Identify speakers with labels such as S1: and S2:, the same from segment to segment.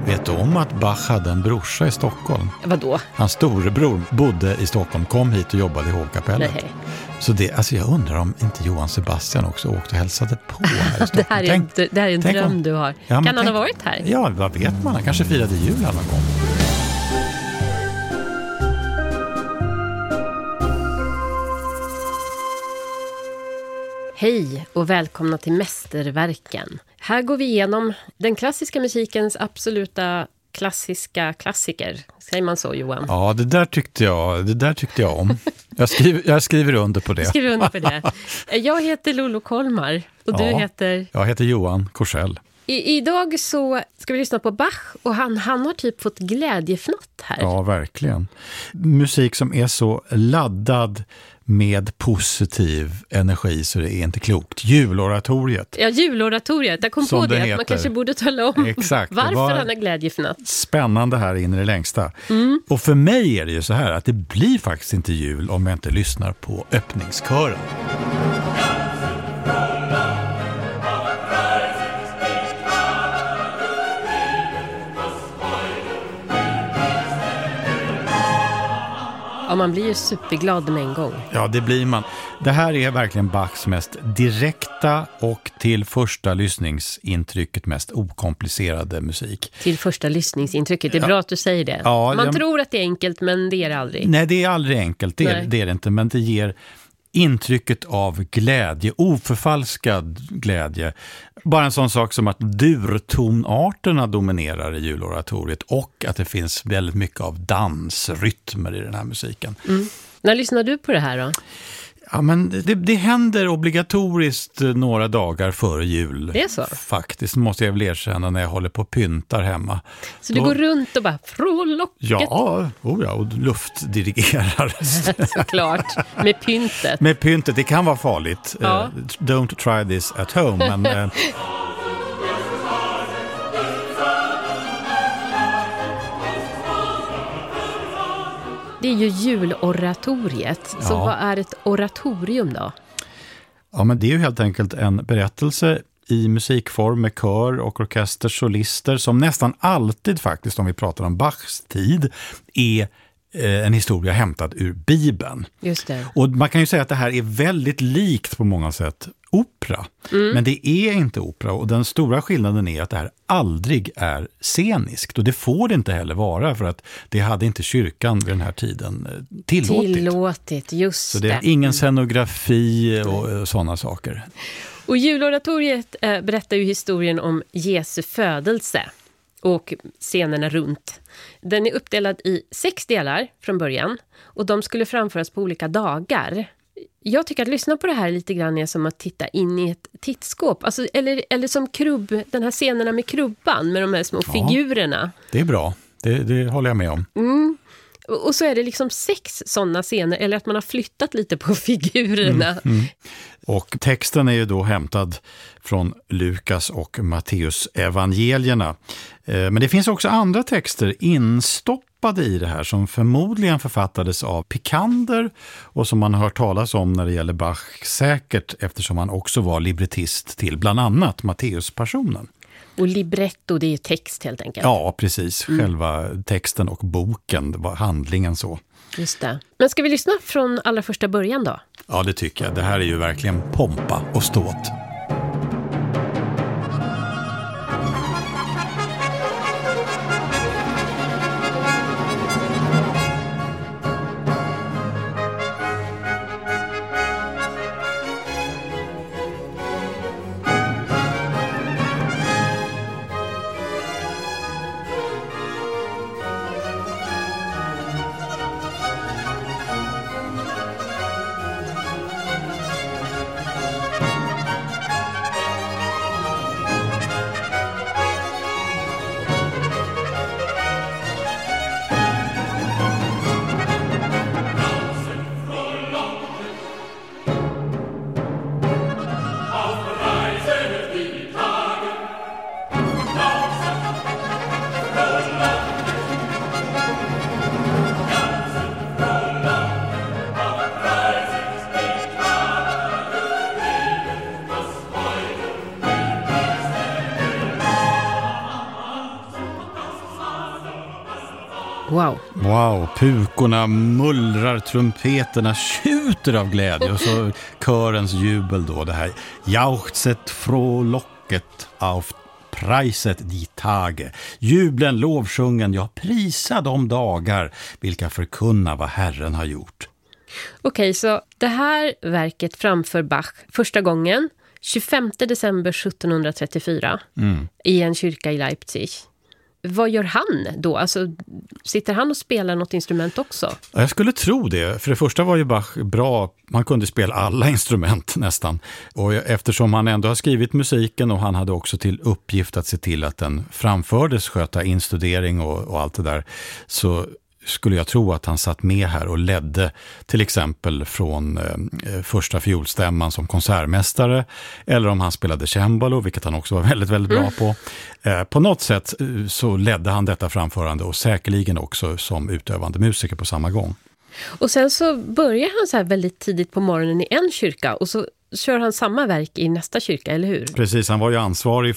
S1: Vet du om att Bach hade en brorsa i Stockholm?
S2: Vadå?
S1: Hans storebror bodde i Stockholm, kom hit och jobbade i hovkapellet.
S2: Nej.
S1: Så det, alltså jag undrar om inte Johann Sebastian också åkte och hälsade på här i Stockholm.
S2: det här är en dröm du har.
S1: Ja,
S2: kan han ha varit här?
S1: Ja, vad vet man? Han kanske firade jul någon gång.
S2: Hej och välkomna till Mästerverken. Här går vi igenom den klassiska musikens absoluta klassiker. Säger man så, Johan?
S1: Ja, det där tyckte jag om. Jag skriver under på det.
S2: Skriver under på det. Jag heter Lolo Kolmar och du heter?
S1: Jag heter Johan Korsell.
S2: Idag så ska vi lyssna på Bach och han har typ fått glädjefnatt här.
S1: Ja, verkligen. Musik som är så laddad med positiv energi så det är inte klokt. Juloratoriet.
S2: Ja, juloratoriet. Jag kom på det att man kanske borde tala om varför han har glädjefnatt.
S1: Spännande här in i det längsta. Och för mig är det ju så här att det blir faktiskt inte jul om jag inte lyssnar på öppningskören.
S2: Ja, man blir ju superglad med en gång.
S1: Ja, det blir man. Det här är verkligen Bachs mest direkta och till första lyssningsintrycket mest okomplicerade musik.
S2: Till första lyssningsintrycket, det är bra att du säger det.
S1: Ja,
S2: man tror att det är enkelt, men det är det aldrig.
S1: Nej, det är aldrig enkelt, det är det inte, men det ger intrycket av glädje, oförfalskad glädje. Bara en sån sak som att durtonarterna dominerar i juloratoriet och att det finns väldigt mycket av dansrytmer i den här musiken.
S2: När lyssnar du på det här då?
S1: Ja, men det händer obligatoriskt några dagar före jul.
S2: Det är så?
S1: Faktiskt, måste jag väl erkänna när jag håller på och pyntar hemma.
S2: Så du går runt och bara från locket?
S1: Ja, och luftdirigerar.
S2: Såklart, med pyntet.
S1: Med pyntet, det kan vara farligt.
S2: Ja.
S1: Don't try this at home, men...
S2: Det är ju juloratoriet. Så vad är ett oratorium då?
S1: Ja, men det är ju helt enkelt en berättelse i musikform med kör och orkester, solister som nästan alltid faktiskt, om vi pratar om Bachs tid, är en historia hämtad ur Bibeln.
S2: Just det.
S1: Och man kan ju säga att det här är väldigt likt på många sätt opera. Men det är inte opera, och den stora skillnaden är att det här aldrig är sceniskt, och det får det inte heller vara, för att det hade inte kyrkan vid den här tiden tillåtit,
S2: just
S1: så det är ingen scenografi och sådana saker.
S2: Och juloratoriet berättar ju historien om Jesu födelse och scenerna runt. Den är uppdelad i 6 delar från början, och de skulle framföras på olika dagar. Jag tycker att lyssna på det här lite grann är som att titta in i ett tittskåp. Alltså, eller som den här scenerna med krubban med de här små figurerna.
S1: Det är bra, det håller jag med om.
S2: Och så är det liksom 6 sådana scener, eller att man har flyttat lite på figurerna.
S1: Och texten är ju då hämtad från Lukas och Matteus evangelierna. Men det finns också andra texter instoppade i det här som förmodligen författades av Picander och som man har hört talas om när det gäller Bach säkert, eftersom han också var librettist till bland annat Matteus-passionen.
S2: Och libretto, det är ju text helt enkelt.
S1: Ja, precis. Själva texten och boken, det var handlingen så.
S2: Just det. Men ska vi lyssna från allra första början då?
S1: Ja, det tycker jag. Det här är ju verkligen pompa och ståt. Wow, pukorna mullrar, trumpeterna tjuter av glädje och så körens jubel då, det här jauchzet frohlocket auf Preiset die Tage. Jublen, lovsjungen, ja, prisa de dagar vilka förkunna vad Herren har gjort.
S2: Okej, så det här verket framför Bach första gången 25 december 1734 i en kyrka i Leipzig. Vad gör han då? Alltså, sitter han och spelar något instrument också?
S1: Jag skulle tro det. För det första var ju Bach bra. Man kunde spela alla instrument nästan. Och eftersom han ändå har skrivit musiken och han hade också till uppgift att se till att den framfördes, sköta instudering och allt det där, så skulle jag tro att han satt med här och ledde till exempel från första fiolstämman som konsertmästare, eller om han spelade cembalo, vilket han också var väldigt, väldigt bra på. På något sätt så ledde han detta framförande och säkerligen också som utövande musiker på samma gång.
S2: Och sen så börjar han så här väldigt tidigt på morgonen i en kyrka och så kör han samma verk i nästa kyrka, eller hur?
S1: Precis, han var ju ansvarig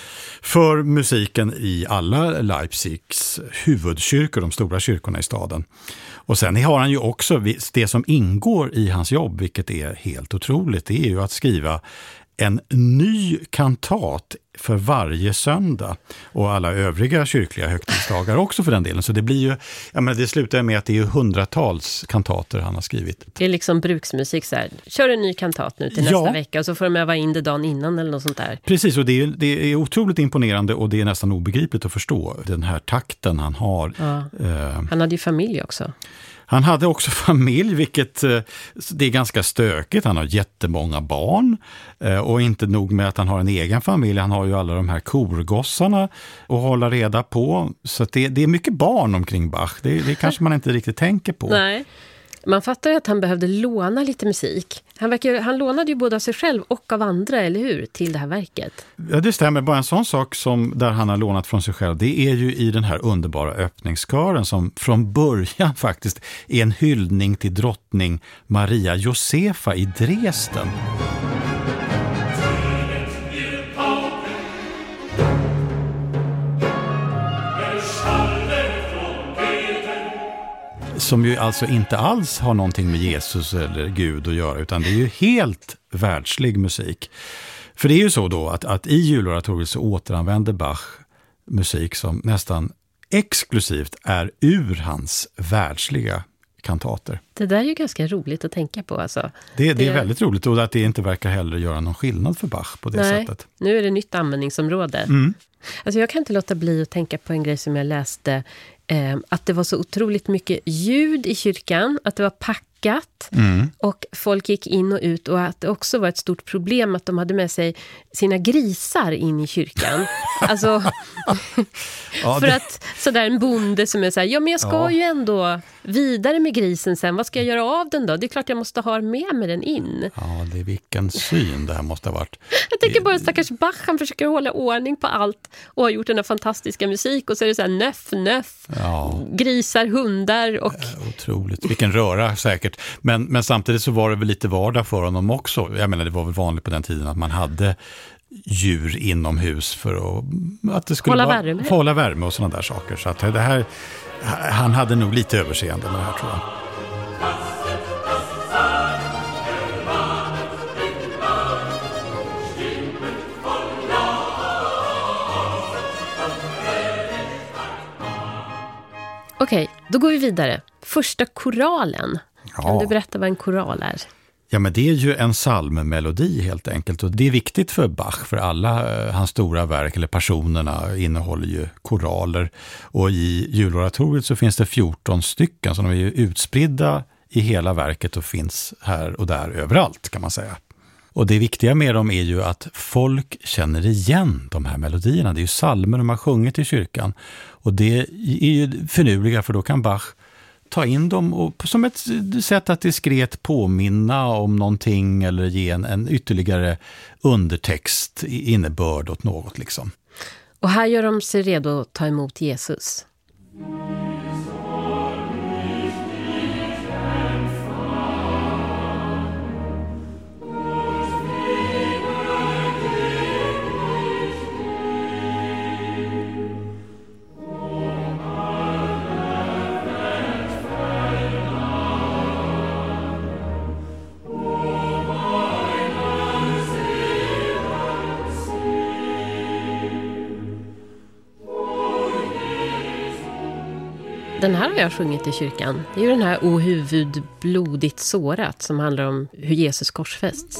S1: för musiken i alla Leipzigs huvudkyrkor, de stora kyrkorna i staden. Och sen har han ju också det som ingår i hans jobb, vilket är helt otroligt, det är ju att skriva en ny kantat för varje söndag och alla övriga kyrkliga högtidsdagar också för den delen. Så det blir ju, jag menar, det slutar med att det är hundratals kantater han har skrivit.
S2: Det är liksom bruksmusik så här. Kör en ny kantat nu till nästa vecka och så får de öva in det dagen innan eller något sånt där.
S1: Precis, och det är otroligt imponerande och det är nästan obegripligt att förstå den här takten han har.
S2: Ja. Han hade ju familj också.
S1: Han hade också familj, vilket det är ganska stökigt. Han har jättemånga barn och inte nog med att han har en egen familj. Han har ju alla de här korgossarna att hålla reda på. Så att det är mycket barn omkring Bach. Det kanske man inte riktigt tänker på.
S2: Nej. Man fattar ju att han behövde låna lite musik. Han lånade ju både av sig själv och av andra, eller hur, till det här verket?
S1: Ja, det stämmer. Bara en sån sak som där han har lånat från sig själv, det är ju i den här underbara öppningskören som från början faktiskt är en hyllning till drottning Maria Josefa i Dresden. Som ju alltså inte alls har någonting med Jesus eller Gud att göra, utan det är ju helt världslig musik. För det är ju så då att i juloratoriet så återanvänder Bach musik som nästan exklusivt är ur hans världsliga kantater.
S2: Det där är ju ganska roligt att tänka på. Alltså.
S1: Det är väldigt roligt, och att det inte verkar heller göra någon skillnad för Bach på det sättet.
S2: Nu är det nytt användningsområde. Alltså jag kan inte låta bli att tänka på en grej som jag läste, att det var så otroligt mycket ljud i kyrkan, att det var packat och folk gick in och ut, och att det också var ett stort problem att de hade med sig sina grisar in i kyrkan. Alltså för att sådär en bonde som är så här, ja men jag ska ju ändå vidare med grisen sen, vad ska jag göra av den då? Det är klart jag måste ha med mig den in.
S1: Ja, det är vilken syn det här måste ha varit.
S2: Jag tänker bara stackars Bach, han försöker hålla ordning på allt och har gjort den här fantastiska musik, och så är det så här nöff, grisar, hundar och...
S1: Otroligt, vilken röra säkert. Men samtidigt så var det väl lite vardag för honom också. Jag menar, det var väl vanligt på den tiden att man hade djur inomhus för att det skulle hålla värme och sådana där saker. Så att det här, han hade nog lite överseende med det här, tror jag.
S2: Okej, då går vi vidare. Första koralen. Kan du berätta vad en koral är?
S1: Ja, men det är ju en psalmmelodi helt enkelt, och det är viktigt för Bach, för alla hans stora verk eller personerna innehåller ju koraler, och i juloratoriet så finns det 14 stycken som är ju utspridda i hela verket och finns här och där överallt, kan man säga. Och det viktiga med dem är ju att folk känner igen de här melodierna. Det är ju psalmer de har sjungit i kyrkan, och det är ju finurliga, för då kan Bach ta in dem och som ett sätt att diskret påminna om någonting eller ge en ytterligare undertext, innebörd åt något liksom.
S2: Och här gör de sig redo att ta emot Jesus. Den här har jag sjungit i kyrkan. Det är ju den här O huvud blodigt sårat som handlar om hur Jesus korsfästs.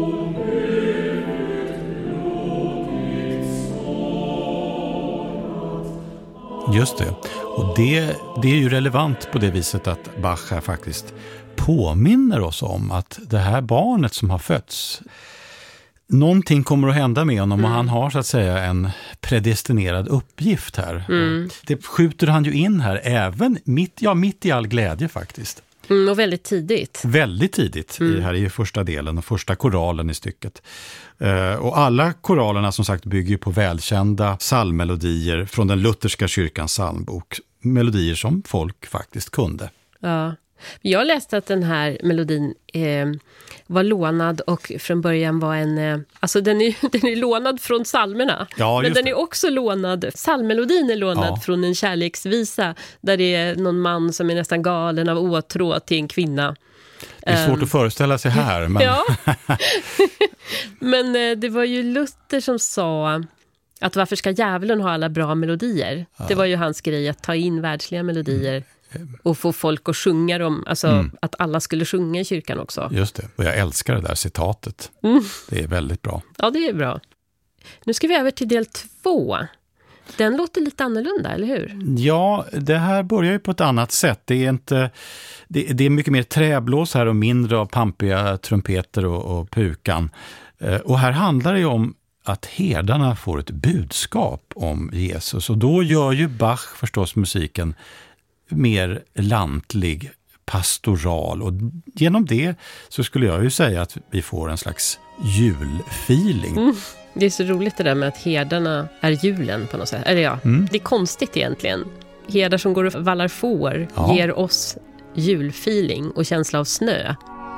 S1: Just det. Och det är ju relevant på det viset att Bach här faktiskt påminner oss om att det här barnet som har fötts, någonting kommer att hända med honom och han har så att säga en predestinerad uppgift här. Det skjuter han ju in här även mitt i all glädje faktiskt.
S2: Och väldigt tidigt.
S1: Väldigt tidigt. Här är ju första delen och första koralen i stycket. Och alla koralerna som sagt bygger på välkända psalmmelodier från den lutherska kyrkans psalmbok. Melodier som folk faktiskt kunde.
S2: Ja. Jag läste att den här melodin var lånad och från början var en... Alltså den är lånad från psalmerna.
S1: Ja,
S2: men den är också lånad... Psalmmelodin är lånad från en kärleksvisa där det är någon man som är nästan galen av åtrå till en kvinna.
S1: Det är svårt att föreställa sig här. Men...
S2: Ja. Men det var ju Luther som sa att varför ska djävulen ha alla bra melodier? Ja. Det var ju hans grej att ta in världsliga melodier och få folk att sjunga dem. Alltså att alla skulle sjunga i kyrkan också.
S1: Just det, och jag älskar det där citatet. Det är väldigt bra.
S2: Ja, det är bra. Nu ska vi över till del 2. Den låter lite annorlunda, eller hur?
S1: Ja, det här börjar ju på ett annat sätt. Det är mycket mer träblås här och mindre av pampiga trumpeter och pukan. Och här handlar det ju om att herdarna får ett budskap om Jesus. Och då gör ju Bach förstås musiken mer lantlig, pastoral. Och genom det så skulle jag ju säga att vi får en slags julfeeling.
S2: Det är så roligt det där med att herdarna är julen på något sätt. Eller ja, det är konstigt egentligen. Herdar som går och vallar får ger oss julfeeling och känsla av snö.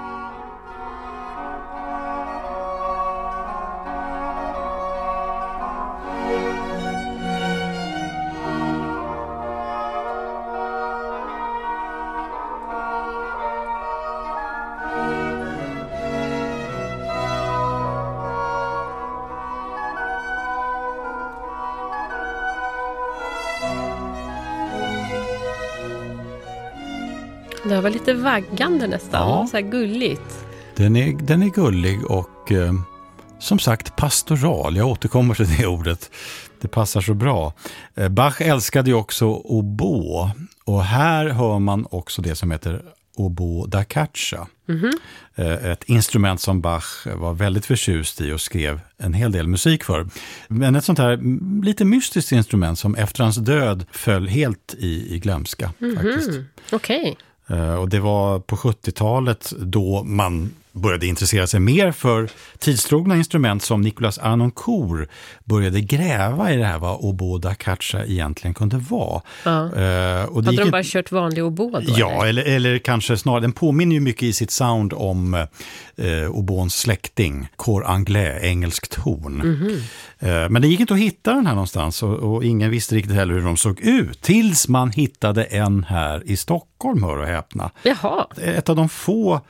S2: Det var lite vaggande nästan, så här gulligt.
S1: Den är gullig och som sagt pastoral. Jag återkommer till det ordet. Det passar så bra. Bach älskade ju också oboe och här hör man också det som heter oboe da caccia. Ett instrument som Bach var väldigt förtjust i och skrev en hel del musik för. Men ett sånt här lite mystiskt instrument som efter hans död föll helt i glömska faktiskt.
S2: Okej.
S1: Och det var på 70-talet då man började intressera sig mer för tidstrogna instrument som Nicolas Harnoncourt började gräva i det här vad oboe da caccia egentligen kunde vara. Och
S2: hade de bara kört vanlig oboe då?
S1: Ja, eller kanske snarare, den påminner ju mycket i sitt sound om oboens släkting, cor anglais, engelskt horn. Men det gick inte att hitta den här någonstans och ingen visste riktigt heller hur de såg ut tills man hittade en här i Stockholm, hör och häpna.
S2: Jaha.
S1: Ett av de få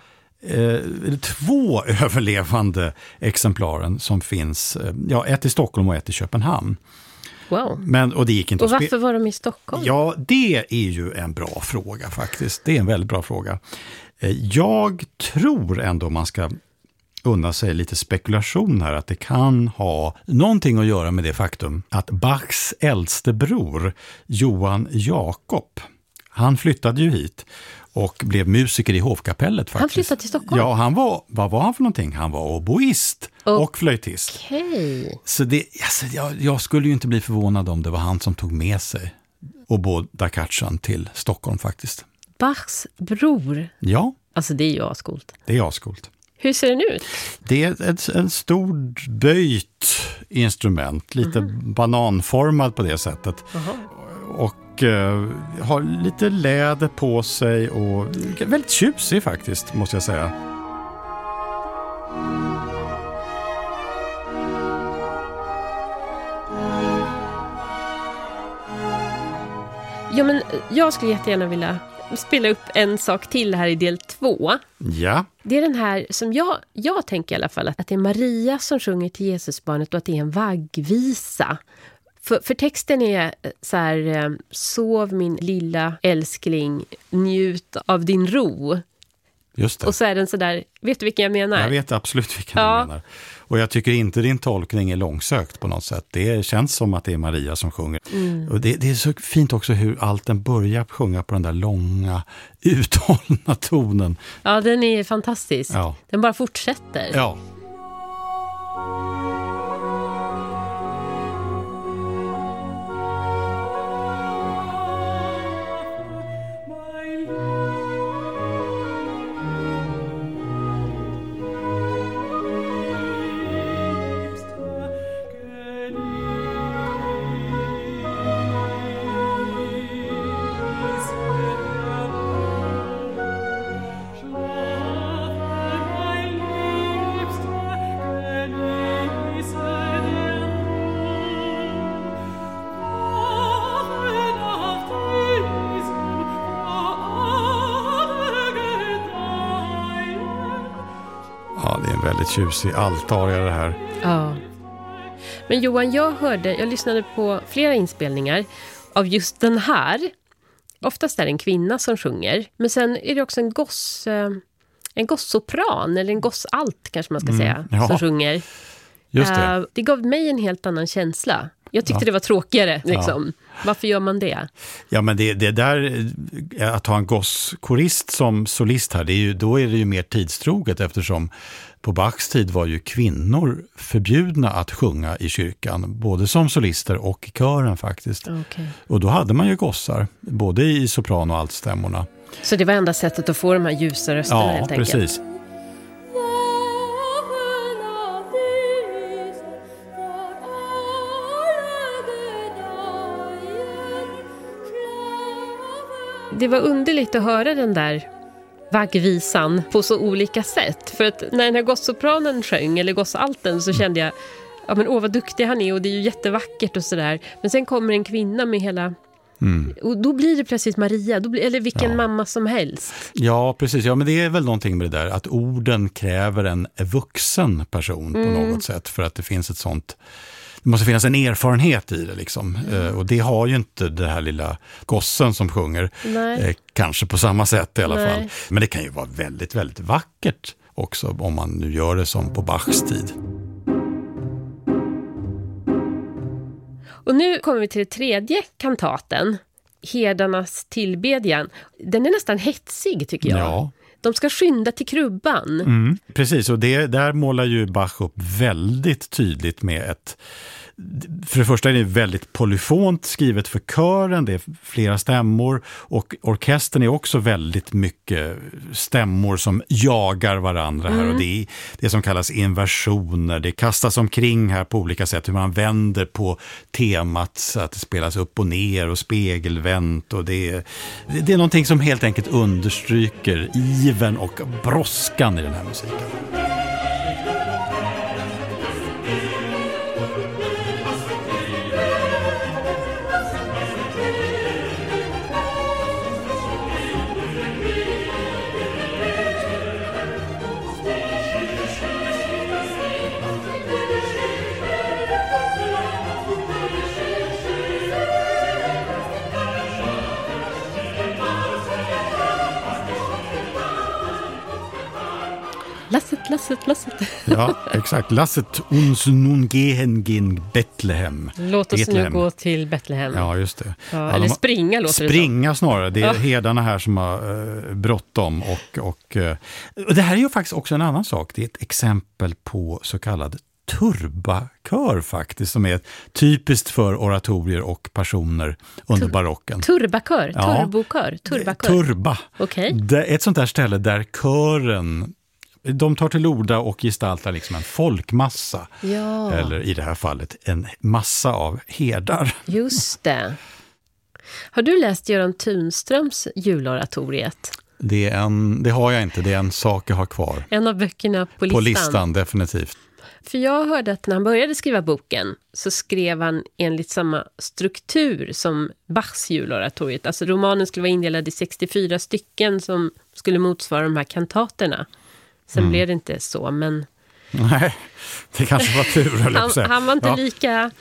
S1: 2 överlevande exemplaren som finns, ett i Stockholm och ett i Köpenhamn.
S2: Wow.
S1: Och det gick inte
S2: och varför var de i Stockholm?
S1: Ja, det är ju en bra fråga faktiskt. Det är en väldigt bra fråga. Jag tror ändå man ska unna sig lite spekulation här att det kan ha någonting att göra med det faktum att Bachs äldste bror Johan Jakob, han flyttade ju hit och blev musiker i hovkapellet faktiskt.
S2: Han flyttade till Stockholm?
S1: Ja, vad var han för någonting? Han var oboist och flöjtist.
S2: Okej.
S1: Så jag skulle ju inte bli förvånad om det var han som tog med sig oboe da caccian till Stockholm faktiskt.
S2: Bachs bror?
S1: Ja.
S2: Alltså det är ju ascoolt.
S1: Det är ascoolt.
S2: Hur ser den ut?
S1: Det är en stor böjt instrument, lite bananformad på det sättet. Och har lite läder på sig och väldigt tjusig faktiskt, måste jag säga.
S2: Ja, men jag skulle jättegärna vilja spela upp en sak till här i del 2.
S1: Ja.
S2: Det är den här som jag tänker i alla fall att det är Maria som sjunger till Jesusbarnet och att det är en vaggvisa. För texten är så här: sov min lilla älskling, njut av din ro.
S1: Just det.
S2: Och så är den så där, vet du vilken jag menar?
S1: Jag vet absolut vilken du menar. Och jag tycker inte din tolkning är långsökt på något sätt. Det känns som att det är Maria som sjunger. Och det är så fint också hur allt den börjar sjunga på den där långa, uthållna tonen.
S2: Ja, den är fantastisk.
S1: Ja.
S2: Den bara fortsätter.
S1: Ja. Ja, det är en väldigt tjusig altaria det här.
S2: Ja. Men Johan, jag lyssnade på flera inspelningar av just den här. Oftast är det en kvinna som sjunger. Men sen är det också en gossopran, eller en gossalt kanske man ska säga, som sjunger.
S1: Just det.
S2: Det gav mig en helt annan känsla. Jag tyckte det var tråkigare. Liksom. Varför gör man det?
S1: Ja, men det där, att ha en gosskorist som solist här, då är det ju mer tidstroget, eftersom på Bachs tid var ju kvinnor förbjudna att sjunga i kyrkan, både som solister och i kören faktiskt.
S2: Okay.
S1: Och då hade man ju gossar, både i sopran och altstämmorna.
S2: Så det var enda sättet att få de här ljusa rösterna helt enkelt?
S1: Ja, precis.
S2: Det var underligt att höra den där vaggvisan på så olika sätt. För att när den här gossopranen sjöng, eller gossalten, så kände jag, ja men vad duktig han är och det är ju jättevackert och sådär. Men sen kommer en kvinna med hela... Och då blir det precis Maria, eller vilken mamma som helst.
S1: Ja, precis. Ja, men det är väl någonting med det där, att orden kräver en vuxen person på något sätt, för att det finns ett sånt... Det måste finnas en erfarenhet i det liksom. Och det har ju inte det här lilla gossen som sjunger. Kanske på samma sätt i alla fall. Men det kan ju vara väldigt, väldigt vackert också, om man nu gör det som på Bachs tid.
S2: Och nu kommer vi till det tredje kantaten, Herdarnas tillbedjan. Den är nästan hetsig tycker jag. Ja. De ska skynda till krubban.
S1: Precis, och där målar ju Bach upp väldigt tydligt med ett... För det första är det väldigt polyfont skrivet för kören, det är flera stämmor, och orkestern är också väldigt mycket stämmor som jagar varandra här, och det är det som kallas inversioner. Det kastas omkring här på olika sätt, hur man vänder på temat så att det spelas upp och ner och spegelvänt, och det är någonting som helt enkelt understryker ivern och brådskan i den här musiken.
S2: Lasset.
S1: Ja, exakt. Lasset uns nun gehen gen Betlehem.
S2: Låt oss nu gå till Betlehem.
S1: Ja, just det.
S2: Ja, eller springa låter det.
S1: Springa snarare. Det är herdarna här som har bråttom. Och det här är ju faktiskt också en annan sak. Det är ett exempel på så kallad turbakör faktiskt, som är typiskt för oratorier och personer under barocken.
S2: Turbakör?
S1: Ja.
S2: Turbokör? Turbakör?
S1: Turba.
S2: Okay.
S1: Det är ett sånt där ställe där kören, de tar till orda och gestaltar liksom en folkmassa.
S2: Ja. Eller
S1: i det här fallet en massa av herdar.
S2: Just det. Har du läst Göran Tunströms juloratoriet?
S1: Det har jag inte, det är en sak jag har kvar.
S2: En av böckerna på listan.
S1: På listan, definitivt.
S2: För jag hörde att när han började skriva boken så skrev han enligt samma struktur som Bachs juloratoriet. Alltså romanen skulle vara indelad i 64 stycken som skulle motsvara de här kantaterna. Sen blev det inte så, men...
S1: Nej, det kanske var tur.
S2: Han var inte lika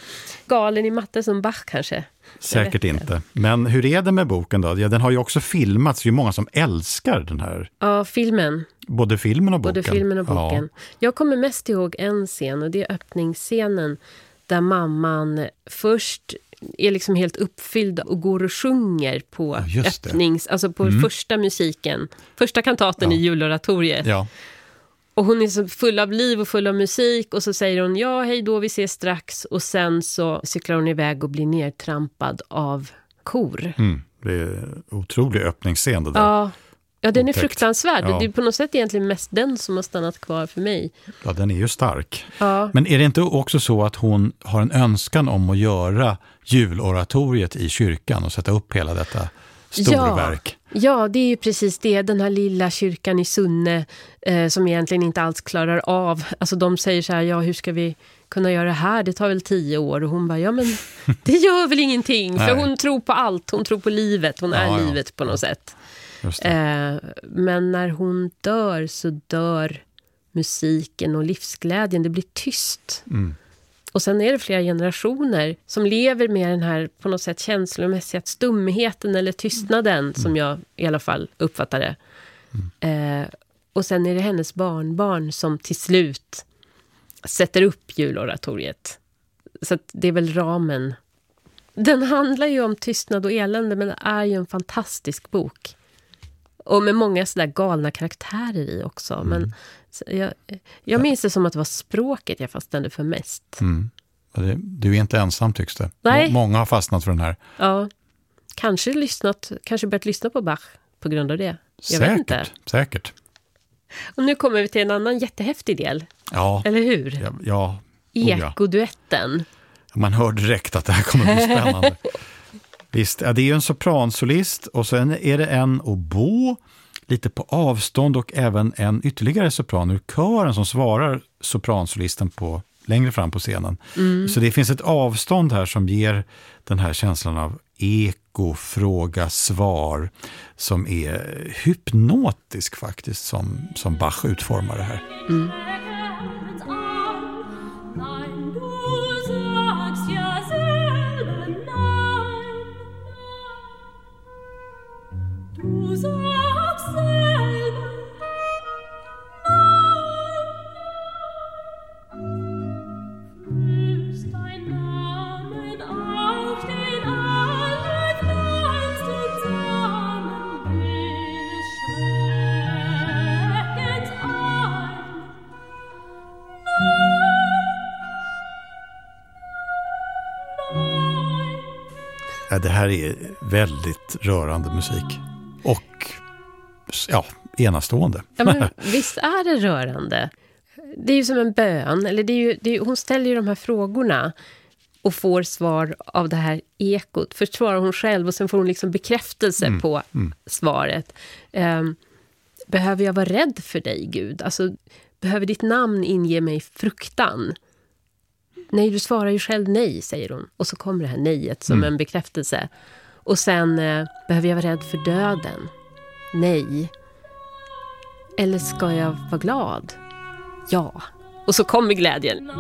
S2: galen i matte som Bach kanske.
S1: Säkert inte. Men hur är det med boken då? Ja, den har ju också filmats. Det är ju många som älskar den här.
S2: Ja, filmen.
S1: Både filmen och boken.
S2: Ja. Jag kommer mest ihåg en scen, och det är öppningsscenen där mamman först är liksom helt uppfylld och går och sjunger på alltså på första musiken. Första kantaten i juloratoriet.
S1: Ja.
S2: Och hon är så full av liv och full av musik, och så säger hon ja, hej då, vi ses strax, och sen så cyklar hon iväg och blir nertrampad av kor.
S1: Det är otrolig öppningsscen det där.
S2: Ja, den är fruktansvärd. Ja. Det är på något sätt egentligen mest den som har stannat kvar för mig.
S1: Ja, den är ju stark.
S2: Ja.
S1: Men är det inte också så att hon har en önskan om att göra juloratoriet i kyrkan och sätta upp hela detta storverk?
S2: Ja, det är ju precis det. Den här lilla kyrkan i Sunne som egentligen inte alls klarar av. Alltså de säger så här, ja, hur ska vi kunna göra det här? Det tar väl 10 år. Och hon bara, ja men det gör väl ingenting. För hon tror på allt. Hon tror på livet. Hon är livet på något sätt. Men när hon dör så dör musiken och livsglädjen. Det blir tyst. Och sen är det flera generationer som lever med den här på något sätt känslomässiga stumheten eller tystnaden som jag i alla fall uppfattar det. Och sen är det hennes barnbarn som till slut sätter upp juloratoriet. Så att det är väl ramen. Den handlar ju om tystnad och elände, men det är ju en fantastisk bok. Och med många sådär galna karaktärer i också. Men jag minns det som att det var språket jag fastnade för mest.
S1: Du är inte ensam, tycks det.
S2: Nej.
S1: Många har fastnat för den här.
S2: Ja, kanske börjat lyssna på Bach på grund av det. Jag vet inte.
S1: Säkert.
S2: Och nu kommer vi till en annan jättehäftig del.
S1: Ja.
S2: Eller hur?
S1: Ja.
S2: Ekoduetten.
S1: Man hör direkt att det här kommer bli spännande. Visst, det är ju en sopransolist och sen är det en oboe lite på avstånd och även en ytterligare sopran ur kören som svarar sopransolisten på längre fram på scenen. Så det finns ett avstånd här som ger den här känslan av eko, fråga, svar som är hypnotisk faktiskt som Bach utformar det här. Ja, det här är väldigt rörande musik. Och enastående.
S2: Ja, men visst är det rörande. Det är ju som en bön. Eller hon ställer ju de här frågorna och får svar av det här ekot. Först svarar hon själv och sen får hon liksom bekräftelse på svaret. Behöver jag vara rädd för dig, Gud? Alltså, behöver ditt namn inge mig fruktan? Nej, du svarar ju själv nej, säger hon. Och så kommer det här nejet som en bekräftelse. Och sen, behöver jag vara rädd för döden? Nej. Eller ska jag vara glad? Ja. Och så kommer glädjen.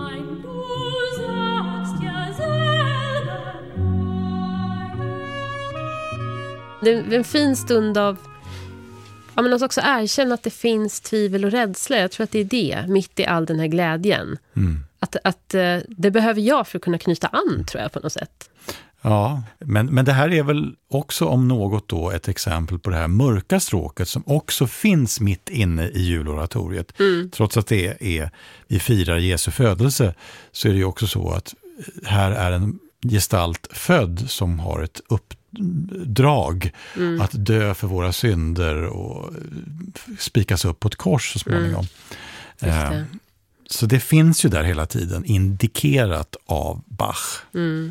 S2: Det är en fin stund av men att också erkänna att det finns tvivel och rädsla. Jag tror att det är det, mitt i all den här glädjen. Att det behöver jag för att kunna knyta an, tror jag, på något sätt.
S1: Ja, men det här är väl också om något då ett exempel på det här mörka stråket som också finns mitt inne i juloratoriet. Trots att vi firar Jesu födelse, så är det ju också så att här är en gestalt född som har ett uppdrag att dö för våra synder och spikas upp på ett kors så småningom. Så det finns ju där hela tiden indikerat av Bach.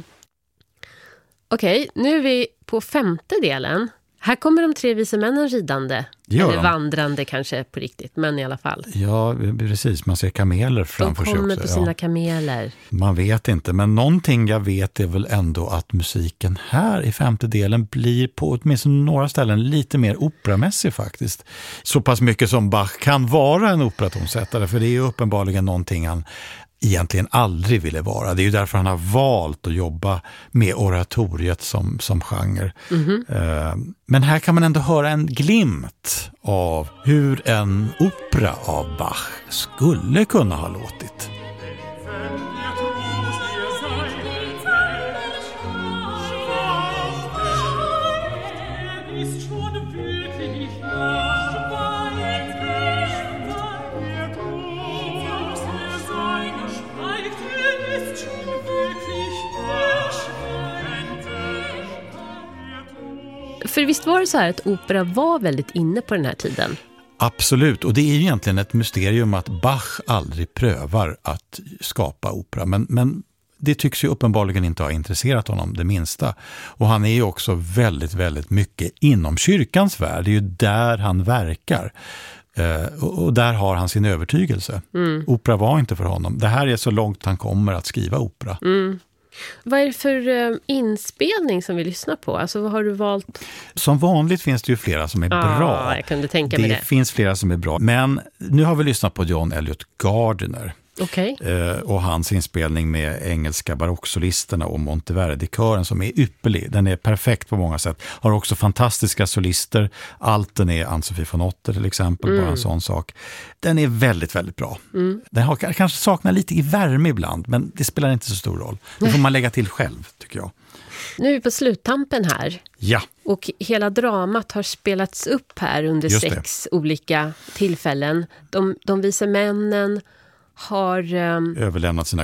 S2: Okej, nu är vi på 5:e delen. Här kommer de 3 vise männen ridande. Eller vandrande kanske på riktigt, men i alla fall.
S1: Ja, precis. Man ser kameler framför sig också.
S2: De kommer på sina kameler.
S1: Man vet inte, men någonting jag vet är väl ändå att musiken här i 5:e delen blir på åtminstone några ställen lite mer operamässig faktiskt. Så pass mycket som Bach kan vara en operatonsättare, för det är ju uppenbarligen någonting han egentligen aldrig ville vara. Det är ju därför han har valt att jobba med oratoriet som genre. Men här kan man ändå höra en glimt av hur en opera av Bach skulle kunna ha låtit.
S2: För visst var det så här att opera var väldigt inne på den här tiden?
S1: Absolut, och det är ju egentligen ett mysterium att Bach aldrig prövar att skapa opera. Men det tycks ju uppenbarligen inte ha intresserat honom det minsta. Och han är ju också väldigt, väldigt mycket inom kyrkans värld. Det är ju där han verkar. Och där har han sin övertygelse. Opera var inte för honom. Det här är så långt han kommer att skriva opera.
S2: Vad är det för inspelning som vi lyssnar på? Alltså vad har du valt?
S1: Som vanligt finns det ju flera som är bra.
S2: Jag kunde tänka mig det.
S1: Det finns flera som är bra. Men nu har vi lyssnat på John Elliott Gardiner.
S2: Okay.
S1: Och hans inspelning med engelska barocksolisterna och Monteverdi-kören som är ypperlig. Den är perfekt på många sätt. Har också fantastiska solister. Alten är Ann-Sofie von Otter till exempel, bara en sån sak. Den är väldigt, väldigt bra. Den har kanske saknar lite i värme ibland, men det spelar inte så stor roll. Det får man lägga till själv, tycker jag.
S2: Nu är vi på sluttampen här.
S1: Ja.
S2: Och hela dramat har spelats upp här under 6 olika tillfällen. De vise männen har
S1: överlämnat sina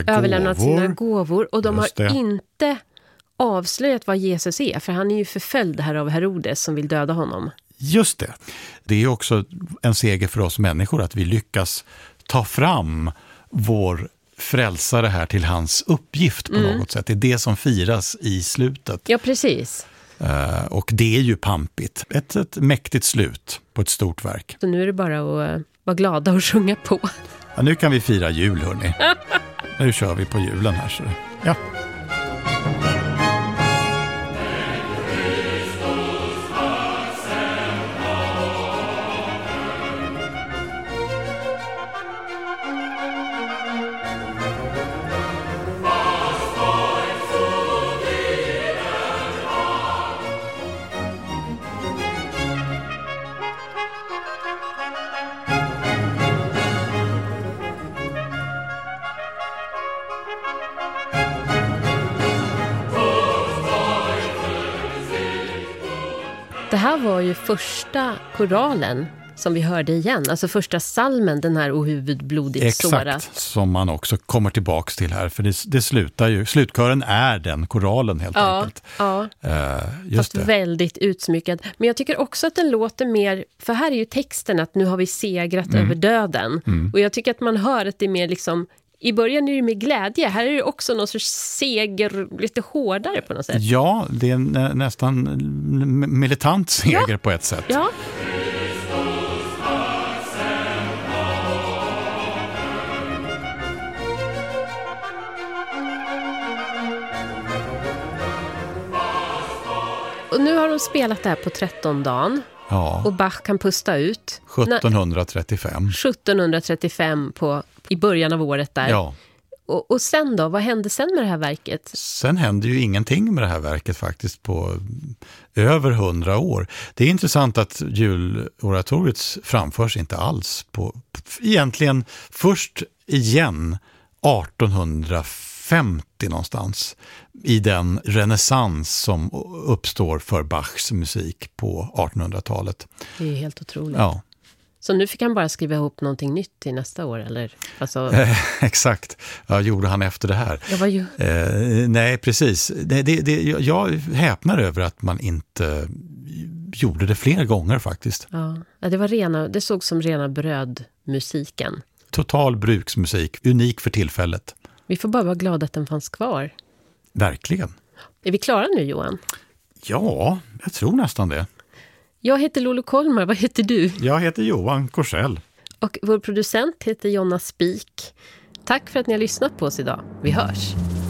S2: gåvor och de har inte avslöjat vad Jesus är, för han är ju förföljd här av Herodes som vill döda honom.
S1: Just det. Det är också en seger för oss människor att vi lyckas ta fram vår frälsare här till hans uppgift på något sätt. Det är det som firas i slutet.
S2: Ja, precis.
S1: Och det är ju pampigt. Ett mäktigt slut på ett stort verk.
S2: Så nu är det bara att vara glada och sjunga på.
S1: Ja, nu kan vi fira jul, hörni. Nu kör vi på julen här. Så. Ja.
S2: Det här var ju första koralen som vi hörde igen. Alltså första salmen, den här O huvud blodigt sårat.
S1: Exakt, som man också kommer tillbaks till här. För det slutar ju, slutkören är den koralen helt enkelt.
S2: Ja,
S1: just
S2: fast väldigt utsmyckad. Men jag tycker också att den låter mer, för här är ju texten att nu har vi segrat över döden. Och jag tycker att man hör att det är mer liksom, i början är det med glädje. Här är det också någon sorts seger, lite hårdare på något sätt.
S1: Ja, det är nästan militant seger på ett sätt.
S2: Ja. Och nu har de spelat det här på 13 dagen.
S1: Ja.
S2: Och Bach kan pusta ut.
S1: 1735.
S2: 1735 i början av året där.
S1: Ja.
S2: Och sen då? Vad hände sen med det här verket?
S1: Sen hände ju ingenting med det här verket faktiskt på över 100 år. Det är intressant att juloratoriet framförs inte alls på egentligen först igen 1850 någonstans i den renässans som uppstår för Bachs musik på 1800-talet.
S2: Det är helt otroligt.
S1: Ja.
S2: Så nu fick han bara skriva ihop någonting nytt till nästa år, eller? Alltså...
S1: Exakt. Ja, gjorde han efter det här?
S2: Ja, vad ju...
S1: nej, precis. Jag häpnar över att man inte gjorde det fler gånger faktiskt.
S2: Ja, det såg som rena brödmusiken.
S1: Total bruksmusik, unik för tillfället.
S2: Vi får bara vara glada att den fanns kvar.
S1: Verkligen.
S2: Är vi klara nu, Johan?
S1: Ja, jag tror nästan det.
S2: Jag heter Lolo Kolmar, vad heter du?
S1: Jag heter Johan Korsell.
S2: Och vår producent heter Jonna Spik. Tack för att ni har lyssnat på oss idag. Vi hörs!